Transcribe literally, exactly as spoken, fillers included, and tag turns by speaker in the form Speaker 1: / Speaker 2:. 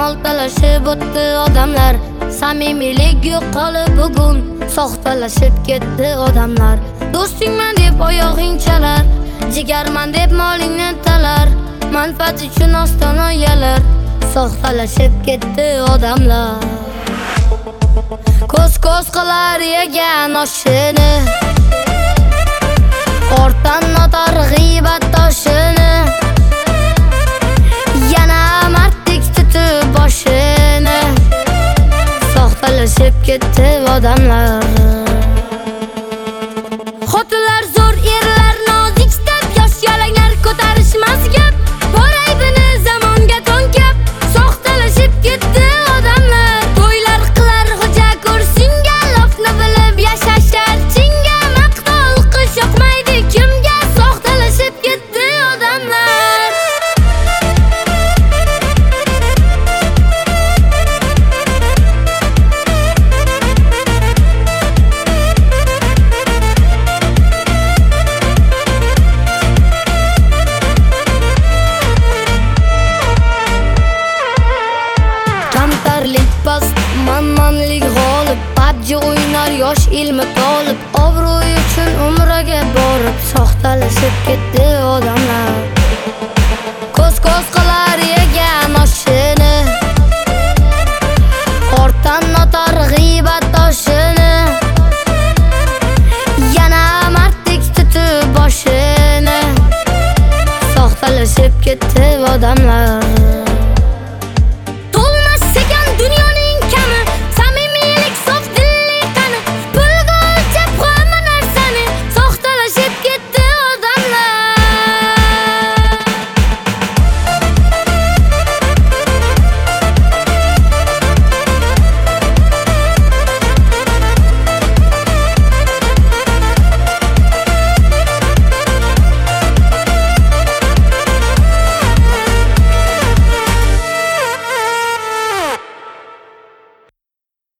Speaker 1: oltalashib o'tdi odamlar. Samimiylik yo'qolib bugun soxtalashib ketdi odamlar. Do'stingman deb oyog'ing chalar, jigarman deb molingni talar, manfaat uchun ostona yalar, soxtalashib ketdi odamlar. Ko'z-ko'z qilar yegan oshini, ortdan notar g'iybat toshini, yana mardlik tutib boshini, soxtalashib ketdi odamlar. Xotinlar zo'r, erlar nozik deb, yosh yalanglar ko'tarishmas gap, bor aybini zamonga to'nkab, soxtalashib ketdi odamlar. To'ylar qilar xo'ja kursinga, lofni bilib yashashar chinga, maqtol qish yoqmaydi kimga, soxtalashib ketdi odamlar. Kamtarlik past, manmanlik g'olib, P U B G o'ynar yosh ilmi tolib, obro'y uchun umraga borib soxtalashib ketdi odamlar. Ko'z-ko'z qilar yegan oshini, ortdan notar g'iybat toshini, yana mardlik tutib boshini, soxtalashib ketdi odamlar.